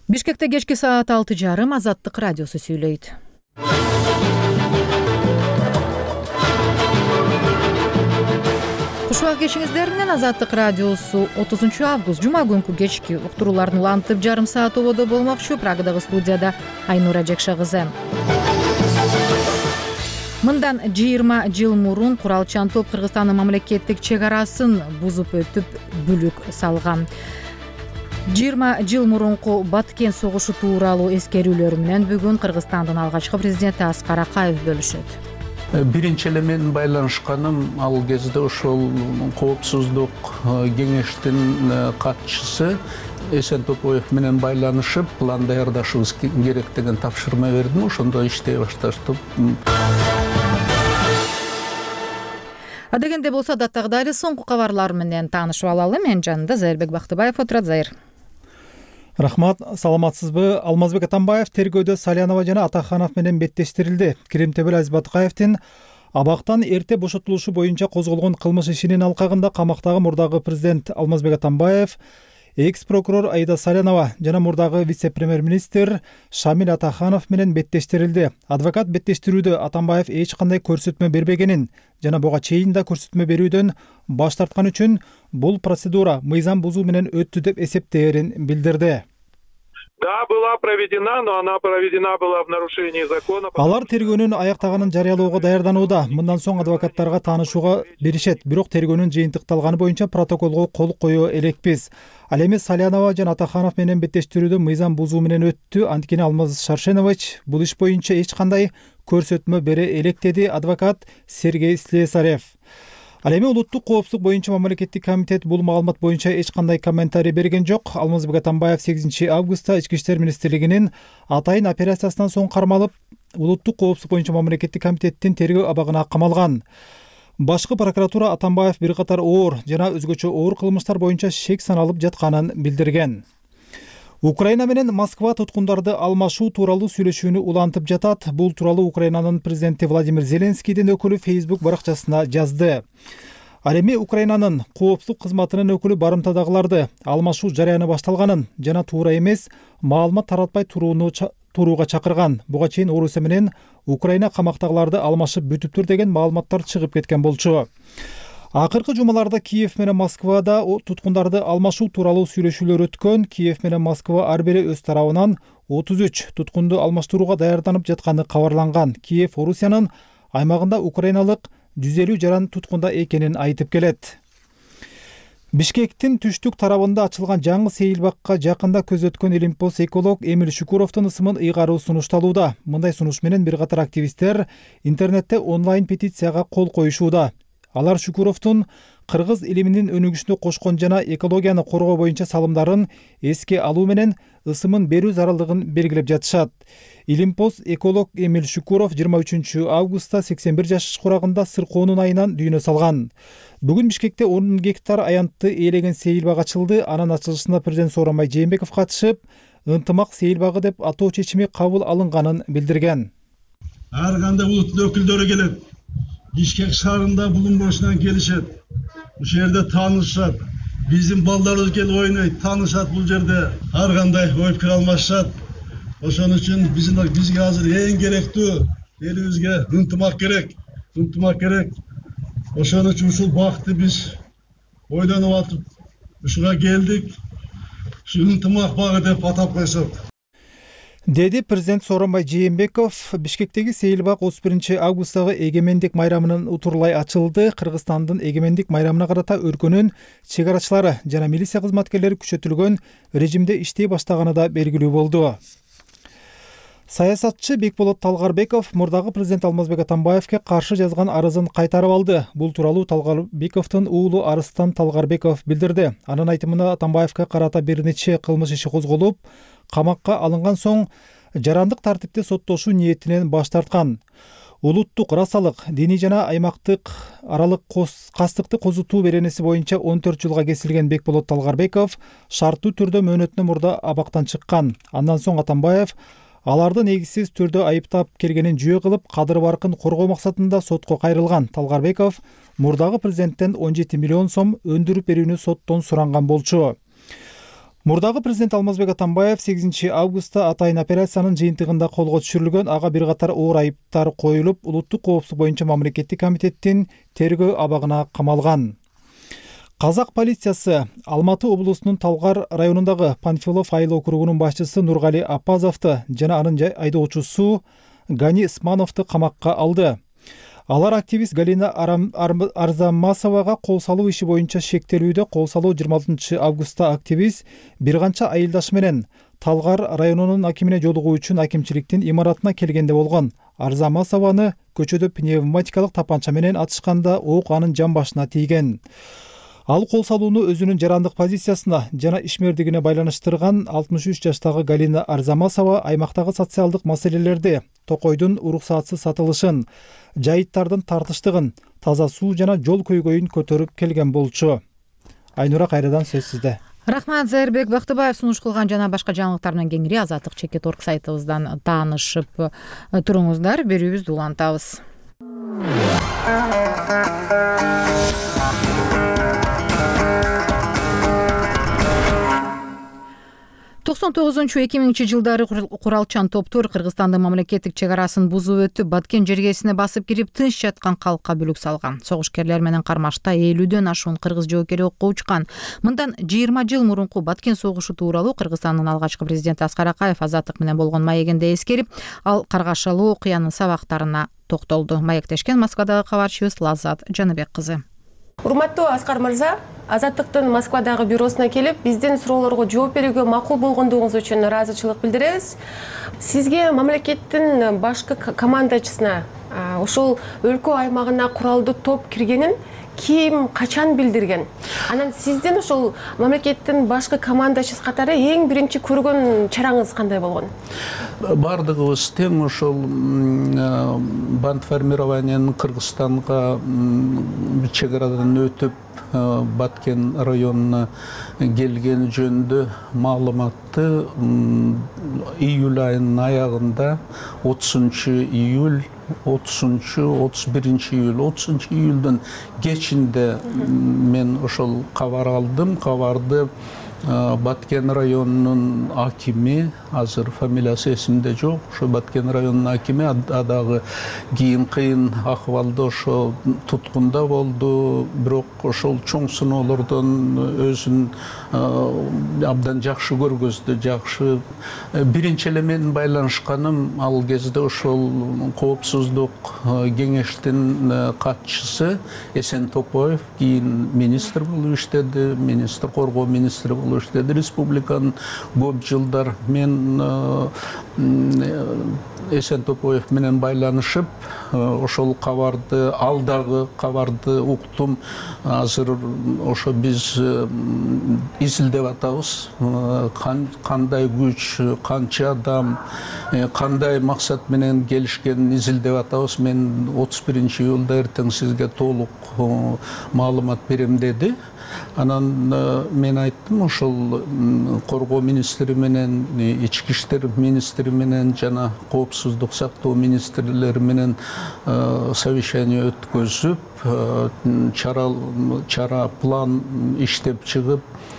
Бишкекте кечки саат 6:30 Азаттык радиосу сүйлөйт. Кушуак кешиңиздер менен Азаттык радиосу 30 август жума күнкү кечки уктурууларын улантып жарым саат ободо болмокчу. Прагадагы студияда Айнура Жекша кызы. Мындан 20 жыл мурун куралчан топ Кыргызстандын мамлекеттик чек арасын бузуп өтүп бүлүк салган. 20 жыл мурунку Баткен согушу тууралуу эскерүүлөр менен бүгүн Кыргызстандын алгачкы президенти Аскар Акаев бөлүшөт. Биринчи эле менин байланышканым ал кезде ошол коопсуздук кеңештин катчысы Эсен Топоев менен байланышып, план даярдашыбыз керек деген тапшырма бердим. Ошондо иштей башташтым. Адегенде болсо даттагдайлы соңку кабарлар менен таанышып алалы. Мен жанында Зайырбек Бактыбаев отурат. Зайыр. Рахмат, саламатсызбы? Алмазбек Атамбаев тергөөдө Салянова жана Атаханов менен беттештирилди. Киримтебел Азбатыкаевдин абактан эрте бошотулушу боюнча козголгон кылмыш ишинин алкагында камактагы мурдагы президент Алмазбек Атамбаев, экс-прокурор Аида Салянова жана мурдагы вице-премьер-министр Шамил Атаханов менен беттештирилди. Адвокат беттештирүүдө Атамбаев эч кандай көрсөтмө бербегенин жана буга чейин да көрсөтмө берүүдөн баш тарткан үчүн бул процедура мыйзам бузуу менен өттү деп эсептээрин билдирди. Да, была проведена, но она проведена была в нарушении закона. Алар тергөөнүн аяктаганын жарыялоого даярданууда. Мындан соң адвокаттарга таанышууга беришет. Бирок тергөөнүн жыйынтыкталганы боюнча протоколго кол коюу элекпиз. Ал эми Салянова жана Атаханов менен беттештирүүдө мыйзам бузуу менен өттү. Анткени Алмаз Шаршенович бул иш боюнча эч кандай көрсөтмө бере элек, деди адвокат Сергей Слесарев. Ал эми улуттук коопсуздук боюнча мамлекеттик комитет бул маалымат боюнча эч кандай комментарий берген жок. Алмазбек Атамбаев 8 августта Ички иштер министрлигинин атайын операциясынан соң кармалып, улуттук коопсуздук боюнча мамлекеттик комитеттин тергөө абагына камалган. Башкы прокуратура Атамбаев бир катар оор жана өзгөчө оор кылмыштар боюнча шек саналып жатканын билдирген. Украина менен Москва туткундарды алмашуу тууралуу сүйлөшүүнү улантып жатат. Бул тууралуу Украинанын президенти Владимир Зеленскийдин өкүлү Facebook баракчасына жазды. Ал эми Украинанын коопсуздук кызматынын өкүлү барымтадагыларды алмашуу жараяны башталганын жана туура эмес маалымат таратпай турууга чакырган. Буга чейин Орусия менен Украина камактагыларды алмашып бүтүптүр деген маалыматтар чыгып кеткен болчу. Акыркы жумаларда Киев менен Москвада туткундарды алмашуу тууралуу сүйлөшүүлөр өткөн. Киев менен Москва ар бири өз тарабынан 33 туткунду алмаштырууга даярданып жатканы кабарланган. Киев Орусиянын аймагында украиналык 150 жаран туткунда экенин айтып келет. Бишкектин түштүк тарабында ачылган жаңы сейилбакка жакында көз өткөн Илимпоз эколог Эмиль Шукуровдун ысымын ыйгаруу сунушталууда. Мындай сунуш менен бир катар активисттер интернетте онлайн петицияга кол коюшууда. Алар Шукуровдун кыргыз илиминин өнүгүшүнө кошкон жана экологияны коргоо боюнча салымдарын эске алуу менен ысымын берүү зарылдыгын белгилеп жатышат. Илимпоз эколог Эмиль Шукуров 23 августта 81 жаш курагында Сыркоонун айынан дүйнө салган. Бүгүн Бишкекте 10 гектар аянтты ээлеген сейилбак ачылды. Анын ачылышына президент Сооронбай Жээнбеков катышып, ынтымак сейилбагы деп атоо чечими кабыл алынганын билдирген. Ар кандай улуттун өкүлдөрү келет. Бишкек шаарында булун бошунан келишет. Бул жерде таанышат. Биздин балдарыбыз келип ойнойт, таанышат бул жерде. Ар кандай ой пикир алмашат. Ошон үчүн бизге азыр эң керектүү элибизге ынтымак керек. Ынтымак керек. Ошон үчүн ушул бакытты биз ойлонуп атып ушуга келдик. Ушу ынтымак багы деп атап койсок. Деди президент Сооронбай Жээнбеков. Бишкектеги сейилбак 31 августтагы эгемендик майрамынын утурлай ачылды. Кыргызстандын эгемендик майрамына карата өлкөнүн чек арачылары жана милиция кызматкерлери күчөтүлгөн режимде иштей баштаганы да белгилүү болду. Саясатчы Бекболот Талгарбеков мурдагы президент Алмазбек Атамбаевке каршы жазган арызын кайтарып алды. Бул тууралуу Талгарбековдун уулу Арыстан Талгарбеков билдирди. Анын айтымында Атамбаевке карата бир нече кылмыш иши козголуп, камакка алынган соң жарандык тартипте соттошуу ниетинен баш тарткан. Улуттук расалык, диний жана аймактык аралык кастыкты козутуу беренеси боюнча 14 жылга кесилген Бекболот Талгарбеков шарттуу түрдө мөөнөтүнө мурда абактан чыккан. Андан соң Атамбаев аларды негизсиз түрдө айыптап келгенин жүйө кылып, кадыр баркын коргоо максатында сотко кайрылган. Талгарбеков мурдагы президенттен 17 миллион сом өндүрүп берүүнү соттон суранган болчу. Мурдагы президент Алмазбек Атамбаев 8 августта атайын операциянын жыйынтыгында колго түшүрүлгөн ага бир катар оор айыптар коюлуп, улуттук коопсуздук боюнча мамлекеттик комитеттин тергөө абагына камалган. Казак полициясы Алматы облусунун Талгар районундагы Панфилов айыл округунун башчысы Нургали Апазовду жана анын айдоочусу Гани Исмановду камакка алды. Алар активист Галина Арзамасовага кол салуу иши боюнча шектелүүдө. Кол салуу 26 августта активист бир канча айылдашы менен Талгар районунун акимине жолугуу үчүн акимчиликтин имаратына келгенде болгон. Арзамасованы көчөдө пневматикалык тапанча менен атышканда ок анын жан башына тийген. Ал кол салууну өзүнүн жарандык позициясына жана ишмердигине байланыштырган 63 жаштагы Галина Арзамасова аймактагы социалдык маселелерди, токойдун уруксатсыз сатылышын, жайыттардын тартыштыгын, таза суу жана жол көйгөйүн көтөрүп келген болчу. Айнура, кайрадан сөз сизде. Рахмат, Зайырбек Бактыбаев сунуш кылган жана башка жаңылыктар менен кеңири azatlyk.org сайтыбыздан таанышып туруңуздар. Берүүбүздү улантабыз. 99-2000 жылдары куралчан топтор Кыргызстандын мамлекеттик чек арасын бузуп өтүп, Баткен жергесине басып кирип, тынч жаткан калкка бүлүк салган. Согушкерлер менен кармашта 50дөн ашуун кыргыз жоокери окко учкан. Мындан 20 жыл мурунку Баткен согушу тууралуу Кыргызстандын алгачкы президенти Аскар Акаев Азаттык менен болгон маегинде эскерип, ал каргашалуу окуянын сабактарына токтолду. Маектешкен Москвадагы кабарчыбыз Лаззат Жаныбек кызы. Урматтуу Аскар мырза, Азаттыктын Москвадагы бюросуна келип, биздин суроолорго жооп берүүгө макул болгондугуңуз үчүн ыраазычылык билдиребиз. Сизге мамлекеттин башкы командачысына ушул өлкө аймагына куралдуу топ киргенин ким, качан билдирген? Анан сиздин ушул мамлекеттин башкы командачысы катары эң биринчи көргөн чараңыз кандай болгон? Бардыгыбыз тең ушул бандформированиянын Кыргызстанга чек арадан өтүп Баткен районуна келген жөнүндө маалыматты июль айынын аягында 30-июль 30-31 июль 30 июльдөн кечинде мен ошол кабар алдым. Кабарды Баткен районунун акими, азыр фамилиясы эсимде жок, ошо Баткен районунун акими адагы кийин кыйын акыбалда ошо туткунда болду, бирок ошол чоң сыноолордон өзүн абдан жакшы көргөздү, жакшы. Биринчи эле менин байланышканым ал кезде ошол коопсуздук кеңештин катчысы Эсен Топоев, кийин министр болуп иштеди, министр, коргоо министри болуп иштеди республиканын көп жылдар. Мен Эсен Топоев менен байланышып, ошол кабарды, алдагы кабарды уктум. Азыр ошо биз изилдеп атабыз. Кандай күч, канча адам, кандай максат менен келишкенин изилдеп атабыз. Мен 31 июлда эртең сизге толук маалымат берем деди. Анан мен айттым, ошол коргоо министри менен, ички иштер министри менен жана коопсуздук сактоо министрлери менен совещание өткөзүп, чара план иштеп чыгып,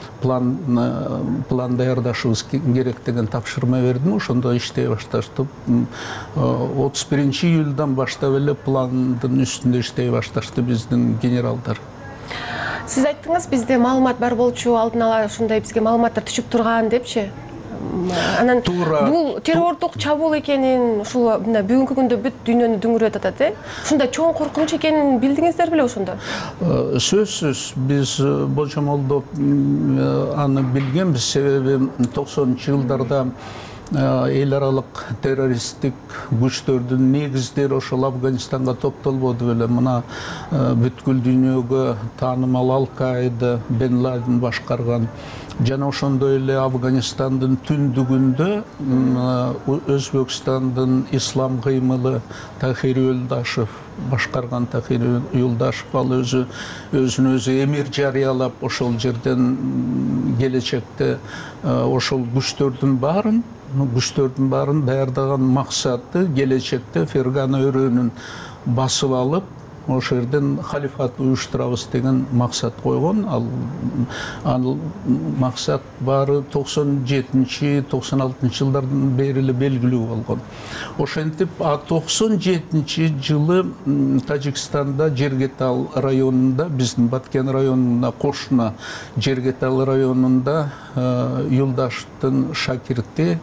план даярдашыбыз керек деген тапшырма бердим. Ошондо иштей башташтып. 31 июльдан баштап эле пландын үстүндө иштей башташты биздин генералдар. Сиз айттыңыз, бизде маалымат бар болчу, алдын ала ушундай бизге маалыматтар түшүп турган депчи. Анан бул террордук чабуул экенин, ушул бүгүнкү күндө бүт дүйнөнү дүңүрөтүп атат, ушундай чоң коркунуч экенин билдиңиздер беле ошондо? Сөзсүз, биз божомолдоп аны билгенбиз, себеби 90-чы жылдарда эл аралык террористтик күчтөрдүн негиздери ошол Афганистанга топтолбоду беле. Мына бүткүл дүйнөгө таанымал Ал-Каида, Бен Ладен башкарган жана ошондой эле Афганистандын түндүгүндө Өзбекстандын ислам кыймылы Тахир Юлдашев башкарган. Тахир Юлдашев ал өзүн өзү эмир жарыялап, ошол жерден келечекте ошол күчтөрдүн баарын даярдаган максаты келечекте Фергана өрөөнүн басып алып, ошол жерден халифат уюштурабыз деген максат койгон. Ал максат баары 97-96 жылдардан бери эле белгилүү болгон. Ошентип 97 жылы Тажикстанда Жергетал районунда, биздин Баткен районуна кошуна Жергетал районунда Юлдаштын шакирти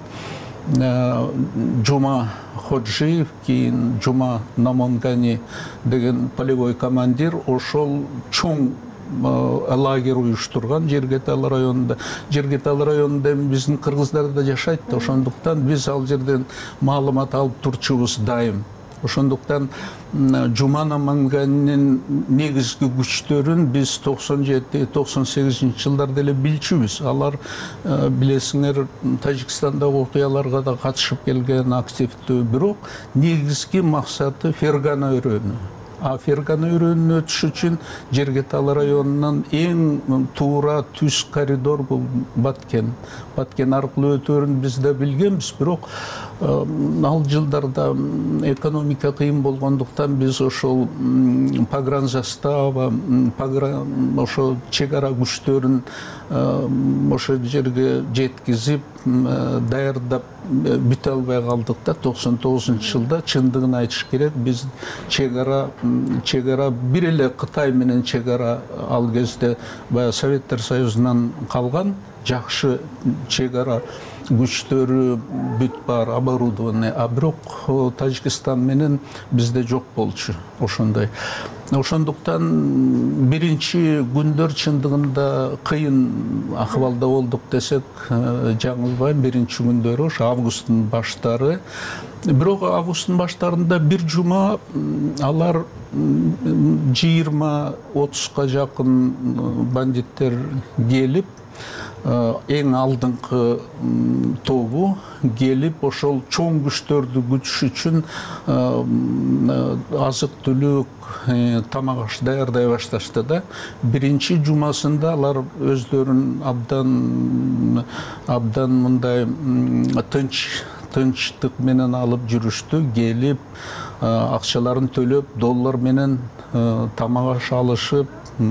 Жума Ходжиев, кийин Жума Намонгани деген полевой командир ошол чоң лагерь уюштурган Жергетал районунда. Жергетал районунда биздин кыргыздар да жашайт, ошондуктан биз ал жерден маалымат алып турчубуз дайым. Ошондуктан Жума Намонганинин негизги күчтөрүн биз 97-98 жылдарда эле билчүбүз. Алар билесиңер Тажикстандагы окуяларга да катышып келген активдүү, бирок негизги максаты Фергана өрөөнү. Фергана өрөөнүнө өтүш үчүн Жергетал районунан эң туура түз коридор бул Баткен. Баткен аркылуу өтөөрүн биз да билгенбиз, бирок ал жылдарда экономика кыйын болгондуктан биз ошол погранзастава, ошо чек ара күчтөрүн ошол жерге жеткизип даярдап бүтө албай калдык да. 99 жылда чындыгын айтыш керек, биз чек ара бир эле Кытай менен чек ара ал кезде Советтер Союзунан калган жакшы чек ара күчтөрү бүт бар, оборудование, бирок Тажикстан менен бизде жок болчу ошондой. Ошондуктан биринчи күндөр чындыгында кыйын акыбалда болдук десек жаңылбайм. Биринчи күндөрү ошо августтун баштары. Бирок августтун баштарында бир жума алар 20-30га жакын бандиттер келип, эң алдыңкы тобу келип ошол чоң күчтөрдү күтүш үчүн азык түлүк, тамак аш даярдай башташты да. Биринчи жумасында алар өздөрүн абдан мындай тынчтык менен алып жүрүштү. Келип акчаларын төлөп, доллар менен тамак аш алышып,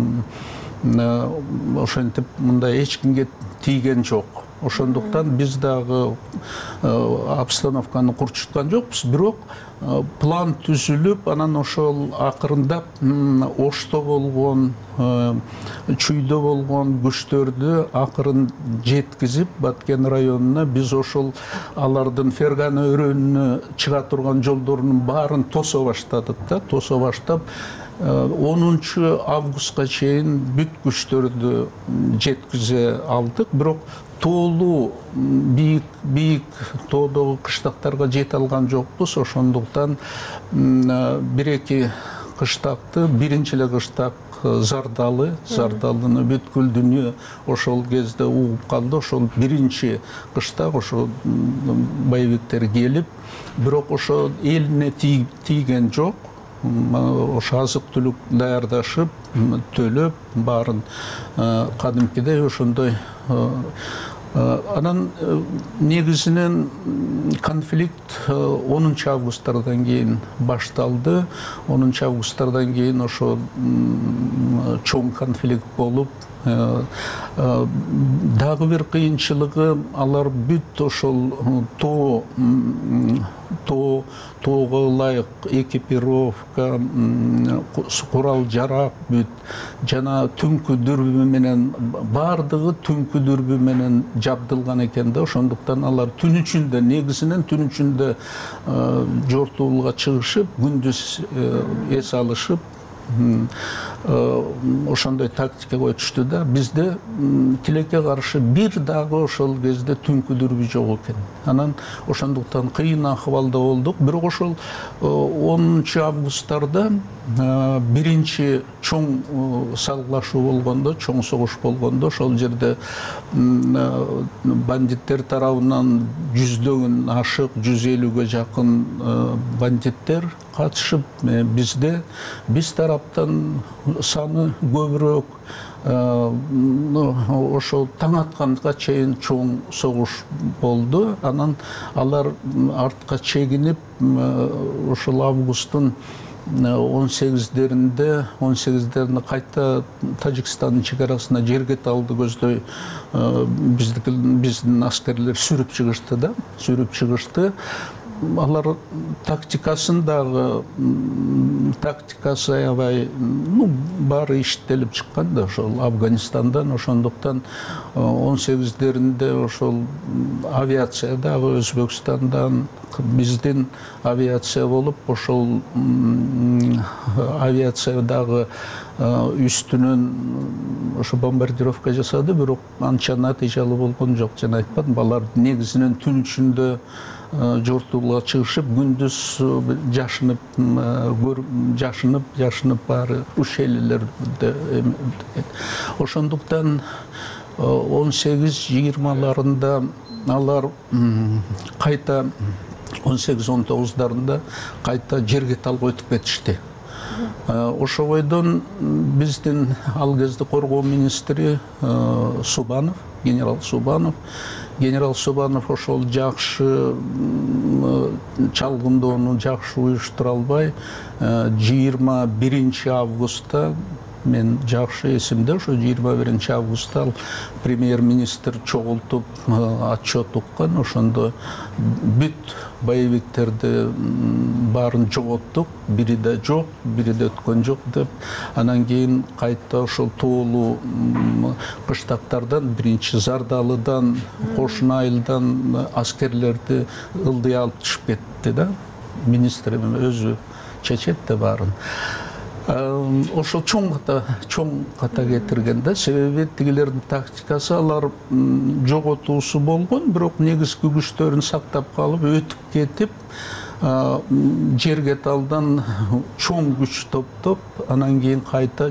ошентип мындай эч кимге тийген жок. Ошондуктан биз дагы обстановканы курчуткан жокпуз, бирок план түзүлүп, анан ошол акырындап Ошто болгон, Чүйдө болгон күчтөрдү акырын жеткизип Баткен районуна биз ошол алардын Фергана өрөөнүнө чыга турган жолдорунун баарын тосо баштадык да. Тосо баштап 10 августка чейин бүт күчтөрдү жеткизе алдык, бирок тоолуу бийик тоодогу кыштактарга жете алган жокпуз. Ошондуктан бир-эки кыштакты, биринчи эле кыштак Зардалыны бүткүл дүйнө ошол кезде угуп калды. Ошол биринчи кыштак ошо боевиктер келип, бирок ошо элине тийген жок. Ошо азык түлүк даярдашып, төлөп, баарын кадимкидей ошондой. Анан негизинен конфликт 10 августтардан кийин башталды. 10 августтардан кийин ошо чоң конфликт болуп, дагы бир кыйынчылыгы алар бүт ошол тоого ылайык экипировка, курал жарак бүт жана түнкү дүрбү менен, баардыгы түнкү дүрбү менен жабдылган экен да. Ошондуктан алар түн ичинде, негизинен түн ичинде жортуулга чыгышып, күндүз эс алышып, ошондой тактикага өтүштү да. Бизде тилекке каршы бир дагы ошол кезде түнкү дүрбү жок экен. Анан ошондуктан кыйын акыбалда болдук. Бирок ошол 10 августтарда биринчи чоң салгылашуу болгондо, чоң согуш болгондо, ошол жерде бандиттер тарабынан 100дөн ашык, 150ге жакын бандиттер катышып, биз тараптан саны көбүрөөк, ошол таң атканга чейин чоң согуш болду. Анан алар артка чегинип, ошол августтун 18'lerinde kayta Tacikstan'ın çegarasına cerget aldı gözдөй bizden askerler sürüp çıkıştı. Алар тактикасы аябай бары иштелип чыккан да ошол Афганистандан, ошондуктан 18'lerinde ошол авиация дагы Өзбекстандан биздин авиация болуп ошол авиация дагы үстүнөн ошо бомбардировка жасады, бирок анча натыйжалуу болгон жок. Жана айтпадым, алар негизинен түн ичинде жортууга чыгышып, күндүз жашынып баары ушелелерде. Ошондуктан 18-20'larında алар кайта 18-19'larında кайта жерге талга өтүп кетишти. Ошо бойдон биздин ал кезде коргоо министри Субанов, генерал Субанов ошол жакшы чалгындоону жакшы уюштура албай 21 августта мен жакшы эсимде, ошо 21 августта премьер-министр чогултуп отчет уккан. Ошондо бүт боевиктерди баарын жоготтук, бири да жок, бири да өткөн жок деп. Анан кийин кайта ошол тоолуу кыштактардан, биринчи Зардалыдан, Кошун Айылдан аскерлерди ылдый алып түшүп кетти да. Министр өзү чечет да баарын. Ошол чоң ката кетирген да, себеби тигилердин тактикасы алар жоготуусу болгон, бирок негизги күчтөрүн сактап калып, өтүп кетип, жерге талдан чоң күч топтоп, анан кийин кайта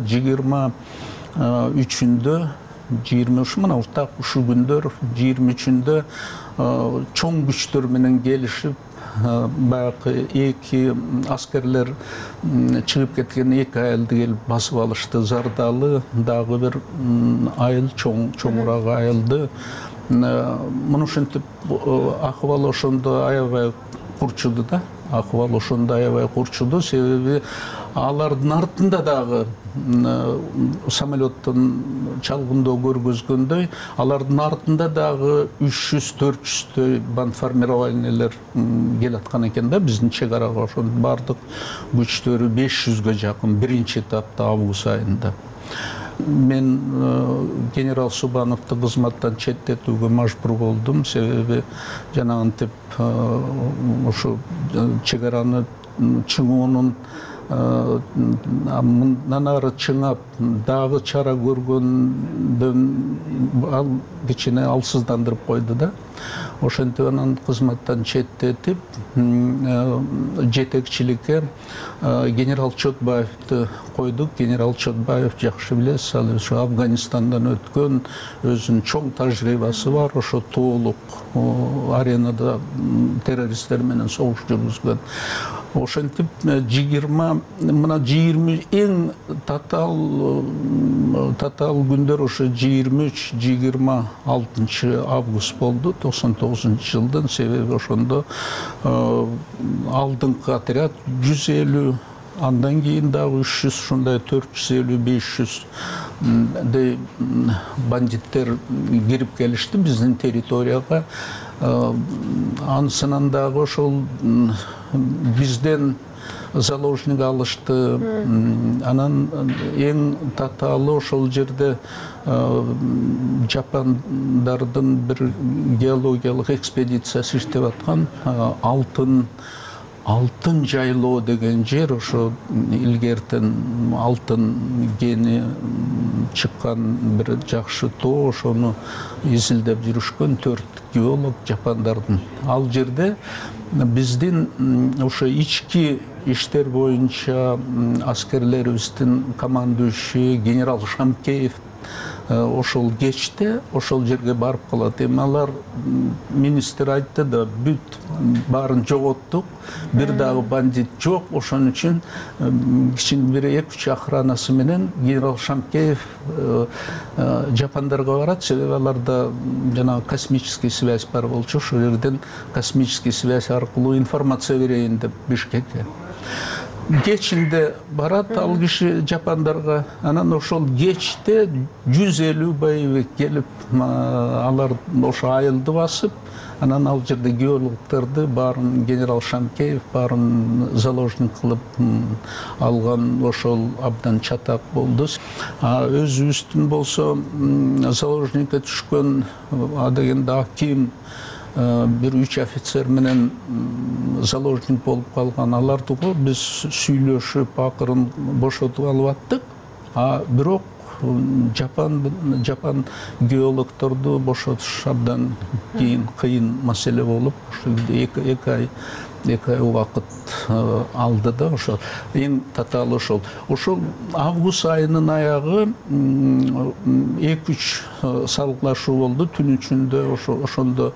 23-үндө, 20 мына ушу күндөр 23-үндө чоң күчтөр менен келишип, баягы эки аскерлер чыгып кеткен эки айылды келип басып алышты. Зардалы дагы бир айыл, чоңураак айылды. Муну ушинтип акыбал ошондо аябай курчуду да. Себеби алардын артында дагы самолеттон чалгындоо көргөзгөндөй, алардын артында дагы 300-400 бандформированиялер келаткан экен да, биздин чегарага. Ошонун бардык күчтөрү 500ге жакын биринчи этапта август айында. Мен генерал Субановду кызматтан четтетүүгө мажбур болдум, себеби жанагынтип ошо чегараны чыңуунун мындан ары чыңап дагы чара көргөндөн ал кичине алсыздандырып койду да. Ошентип анан кызматтан четтетип, жетекчиликке генерал Чотбаевди койдук. Генерал Чотбаев жакшы билесиз, ал ошо Афганистандан өткөн, өзүнүн чоң тажрыйбасы бар, ошо тоолук аренада террористтер менен согуш жүргүзгөн. Ошентип 20 эң татаал күндөр ошо 23-26 август болду 99-жылдын. Себеби ошондо алдыңкы отряд 150, андан кийин дагы 300, ушундай 450-500 бандиттер кирип келишти биздин территорияга. Анысынан дагы ошол бизден заложник алышты. Анан эң татаалы ошол жерде жапондардын бир геологиялык экспедициясы иштеп аткан. Алтын жайлоо деген жер, ошо илгертен алтын гени чыккан бир жакшы тоо, ошону изилдеп жүрүшкөн 4 геолог жапондардын. Ал жерде биздин ошо ички иштер боюнча аскерлерибиздин командующий генерал Шамкеев ошол кечте ошол жерге барып калат. Эми алар министр айтты да, бүт баарын жоготтук, бир дагы бандит жок. Ошон үчүн кичине бир 2-3 охранасы менен генерал Шамкеев жапондарга барат, себеби аларда жана космический связь бар болчу. Ошол жерден космический связь аркылуу информация берейин деп Бишкекке. кечинде барат ал киши жапандарга, анан ошол кечте 150 боевик келип, алар ошо айылды басып, анан ал жерде геологдорду баарын генерал Шамкеев баарын заложник кылып алган, ошол абдан чатак болду. Өзүбүздүн болсо заложникке түшкөн адегенде аким bir 3 офицер менен заложник болуп калган, аларды биз сүйлөшүп акырын бошотуп алып аттык. Бирок Жапан геологдорду бошотуш абдан кыйын маселе болуп, эки ай убакыт алды да. Ошо эң татаалы ошол август айынын аягы 2-3 салгылашуу болду түн ичинде. Ошондо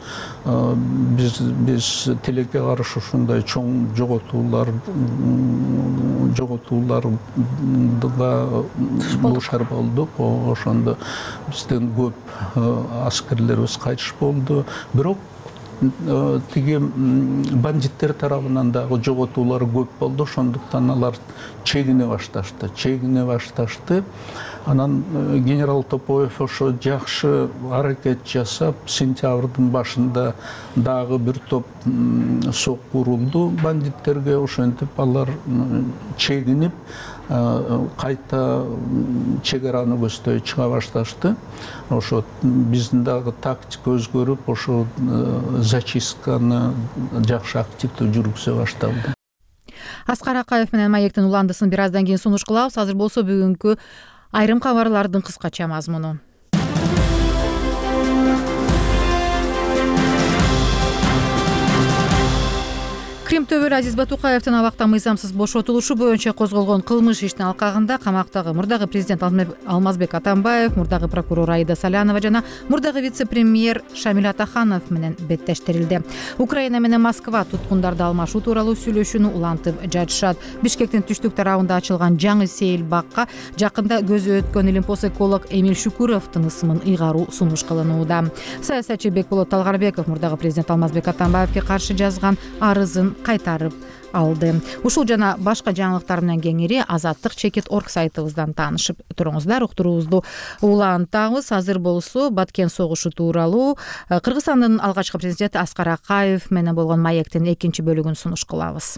биз тилекке каршы ушундай чоң жоготууларга дуушар болдук. Ошондо бизден көп аскерлерибиз кайтыш болду. Бирок тиги бандиттер тарабынан дагы жоготуулар көп болду. Ошондуктан алар чегине башташты. Анан генерал Топоев ошо жакшы аракет жасап, сентябрдын башында дагы бир топ сокку урулду бандиттерге. Ошентип алар чегинип кайта чегараны көздөй чыга башташты. Ошо биздин дагы тактика өзгөрүп, ошо зачистканы жакшы активдүү жүргүзө башталды. Аскар Акаев менен маектин уландысын бир аздан кийин сунуш кылабыз. Азыр болсо бүгүнкү айрым кабарлардын кыскача мазмуну. Крим төбөлү Азиз Батукаевдин абакта мыйзамсыз бошотулушу боюнча козголгон кылмыш иштин алкагында камактагы мурдагы президент Алмазбек Атамбаев, мурдагы прокурор Аида Салянова жана мурдагы вице-премьер Шамиль Атаханов менен беттештирилди. Украина менен Москва туткундарды алмашуу тууралуу сүйлөшүүнү улантып жатышат. Бишкектин түштүк тарабында ачылган жаңы сейил бакка жакында көзү өткөн илимпоз эколог Эмиль Шүкүрөвдүн ысымын ыйгаруу сунуш кылынууда. Саясатчы Бекболот Талгарбеков мурдагы президент Алмазбек Атамбаевге каршы жазган арызын кайтарып алды. Ушул жана башка жаңылыктар менен кеңири Азаттык.org сайтыбыздан таанышып туруңуздар. Уктуруубузду улантабыз. Азыр болсо Баткен согушу тууралуу Кыргызстандын алгачкы президенти Аскар Акаев менен болгон маектин экинчи бөлүгүн сунуш кылабыз.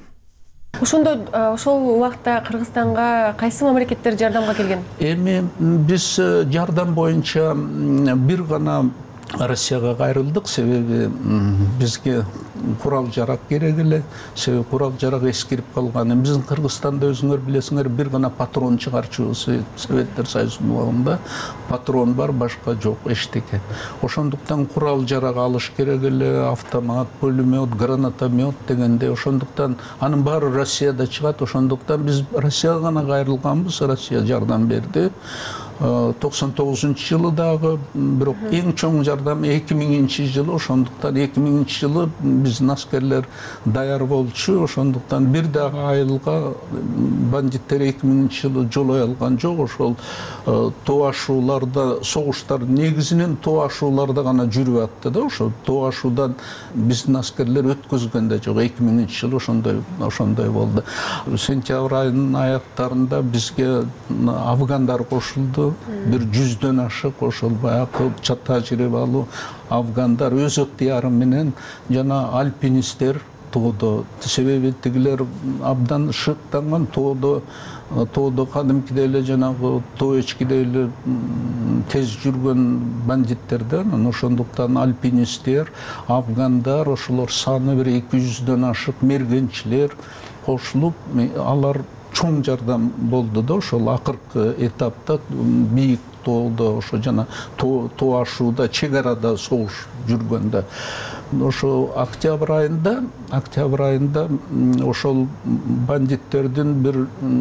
Ошол убакта Кыргызстанга кайсы мамлекеттер жардамга келген? Эми биз жардам боюнча бир гана Россияга кайрылдык, себеби бизге курал жарак керек эле. Себеби курал жарак эскирип калган. Биздин Кыргызстанда өзүңөр билесиңер бир гана патрон чыгарчубыз. Советтер Союзунун убагында патрон бар, башка жок эчтеке. Ошондуктан курал жарак алыш керек эле, автомат, пулемет, гранатомет дегенде. Ошондуктан анын баары Россияда чыгат. Ошондуктан биз Россияга гана кайрылганбыз. Россия жардам берди. 99-жылы дагы, бирок эң чоң жардам 2000-жылы. Ошондуктан 2000-жылы биздин аскерлер даяр болчу. Ошондуктан бир дагы айылга бандиттер 2000-жылы жолой алган жок. Ошол тоо ашууларда, согуштар негизинен тоо ашууларда гана жүрүп атты да. Ошо тоо ашуудан биздин аскерлер өткөзгөн да жок. 2000-жылы ошондой болду. Сентябрь айынын аяктарында бизге афгандар кошулду. Бир 100дөн ашык ошол баягы тажрыйбалуу афгандар Өзөк дияры менен жана альпинисттер тоодо. Себеби тигилер абдан шыктанган тоодо кадимкидей эле жанагы тоо эчкидей эле тез жүргөн бандиттерден. Ошондуктан альпинисттер, афгандар, ошолор саны бир 200дөн ашык мергенчилер кошулуп, алар чоң жардам болду да. Ошол акыркы этапта бийик тоодо, ошо жана тоо ашууда, чек арада согуш жүргөндө. Ошо октябрь айында ошол бандиттердин бир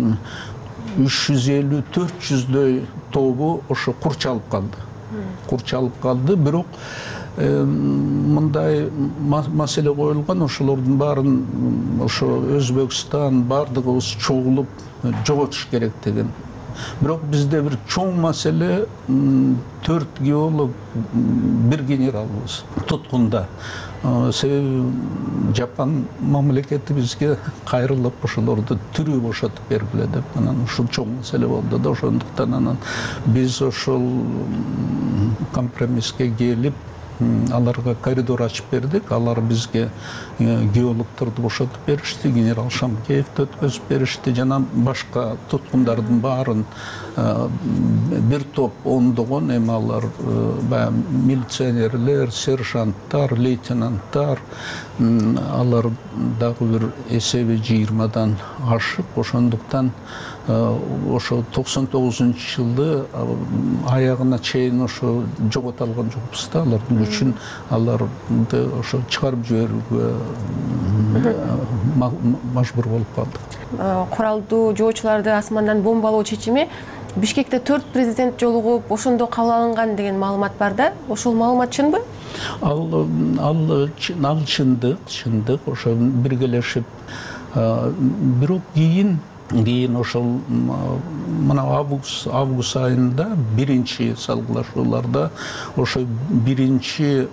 350-400дөй тобу ошо курчалып калды. Бирок мындай маселе коюлган, ошолордун баарын ошо Өзбекстан бардыгыбыз чогулуп жоготуш керек деген. Бирок бизде бир чоң маселе 4 геолог, 1 генералыбыз туткунда. себеби Жапон мамлекети бизге кайрылып ошолорду түрүү бошотуп бергиле деп анан ушул чоң маселе болду да, ошондуктан анан биз ошол компромисске келип аларга коридор ачып бердик. Алар бизге геологторду бошотуп беришти, генерал Шамкеевди өткөзүп беришти жана башка туткундардын баарын бир топ ондогон эми алар баягы милиционерлер, сержанттар, лейтенанттар, алар дагы бир эсеби 20-дан ашык. Ошондуктан ошо 99-жылды аягына чейин ошо жогото алган жокпуз да. Алардын үчүн аларды ошо чыгарып жиберүүгө мажбур болуп калдык. Куралдуу жоочуларды асмандан бомбалоо чечими Бишкекте 4 президент жолугуп ошондо кабыл алынган деген маалымат бар да. Ошол маалымат чынбы? Ал чындык, ошо биргелешип. Бирок кийин ошол мына август айында биринчи салгылашууларда ошо биринчи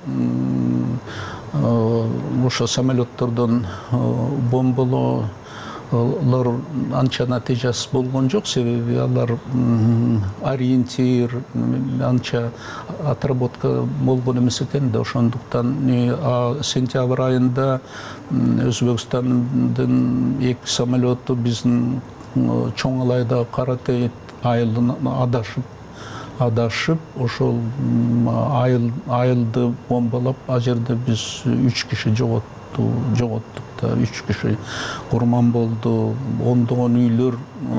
ошо самолеттордон бомбалоо анча натыйжасыз болгон жок, себеби алар ориентир анча отработка болгон эмес экен да. Ошондуктан сентябрь айында Өзбекстандын 2 самолету биздин чоң алайдагы Каратей айылына адашып ошол айылды бомбалап, ал жерде биз 3 киши жоготтук да, 3 киши курман болду, ондогон үйлөр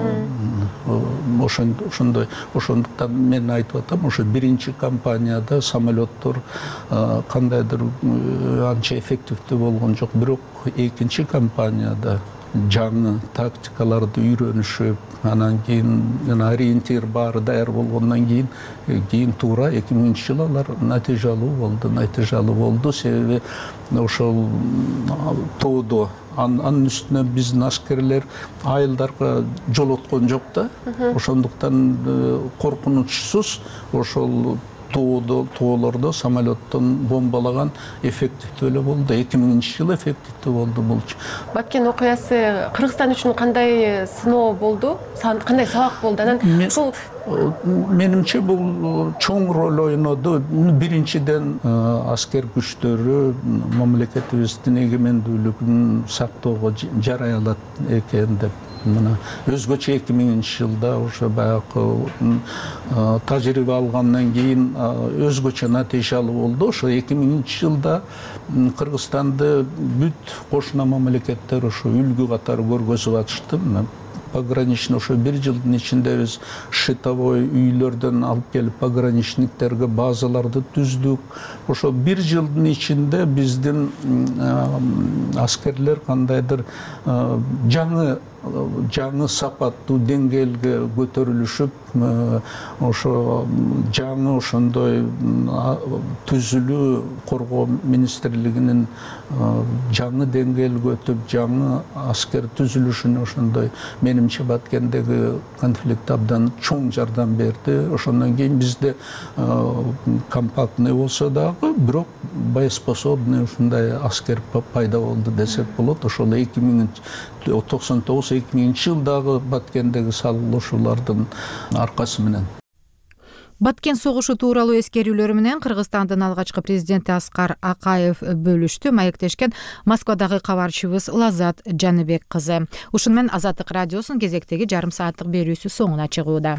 ошондуктан мен айтып атам, ошо биринчи кампанияда самолеттор кандайдыр анча эффективдүү болгон жок, бирок экинчи кампанияда жаңы тактикаларды үйрөнүшүп, анан кийин ориентир баары даяр болгондон кийин туура 2000-жылы алар натыйжалуу болду, себеби ошол тоодо анын үстүнө биздин аскерлер айылдарга жолоткон жок да. Ошондуктан коркунучсуз ошол тоолордо самолеттон бомбалаган эффективдүү эле болду. 2000-жылы эффективдүү болду булчу. Баткен окуясы Кыргызстан үчүн кандай сыноо болду? Кандай сабак болду? Анан ушул менимче бул чоң роль ойноду. Биринчиден аскер күчтөрү мамлекетибиздин эгемендүүлүгүн сактоого жарай алат экен деп. Мына өзгөчө 2000-жылда ошо баягы тажрыйба алгандан кийин өзгөчө натыйжалуу болду. Ошо 2000-жылда Кыргызстанды бүт кошуна мамлекеттер ошо үлгү катары көргөзүп атышты. Пограничный ошо 1 жылдын ичинде биз шитовой үйлөрдөн алып келип пограничниктерге базаларды түздүк. Ошо 1 жылдын ичинде биздин аскерлер кандайдыр жаңы сапаттуу деңгээлге көтөрүлүшүп, ошо жаңы ошондой түзүлүү коргоо министрлигинин жаңы деңгээлге өтүп, жаңы аскер түзүлүшүнө ошондой менимче Баткендеги конфликт абдан чоң жардам берди. Ошондон кийин бизде компактный болсо дагы, бирок боеспособный ушундай аскер пайда болду десек болот. Ошол 1999-2000-жылдагы Баткендеги салгылашуулардын аркасы менен. Баткен согушу тууралуу эскерүүлөрү менен Кыргызстандын алгачкы президенти Аскар Акаев бөлүштү. Маектешкен Москвадагы кабарчыбыз Лазат Жаныбек кызы. Ушун менен Азаттык радиосунун кезектеги жарым сааттык берүүсү соңуна чыгууда.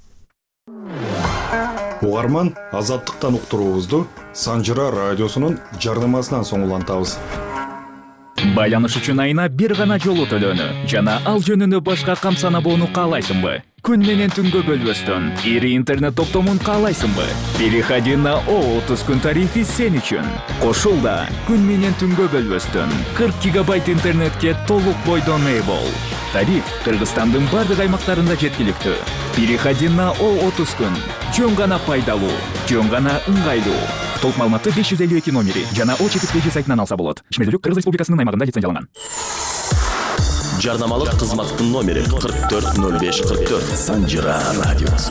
Угарман, Азаттыктан уктуруубузду Санжыра радиосунун жарнамасынан соң улантабыз. Байланыш үчүн айына бир гана жолу төлөнү жана ал жөнүндө башка камсанабоону каалайсыңбы? Күн менен түнгө бөлбөстөн ири интернет топтомун каалайсыңбы? Переходи на О30 күн тарифи сен үчүн. Кошулда күн менен түнгө бөлбөстөн 40 гигабайт интернетке толук бойдон ээ бол. Тариф Кыргызстандын бардык аймактарында жеткиликтүү. Переходи на О30 күн. Жөн гана пайдалуу, жөн гана ыңгайлуу. Толук маалыматты 552 номери жана О4 сайтынан алса болот. Ишмердүүлүк Кыргыз Республикасынын аймагында лицензияланган. Жарнамалык кызматтын номери 440544. Санжыра радиосу.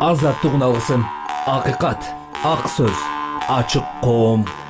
азаттык үн алгысым. Акыйкат, ак сөз, ачык коом.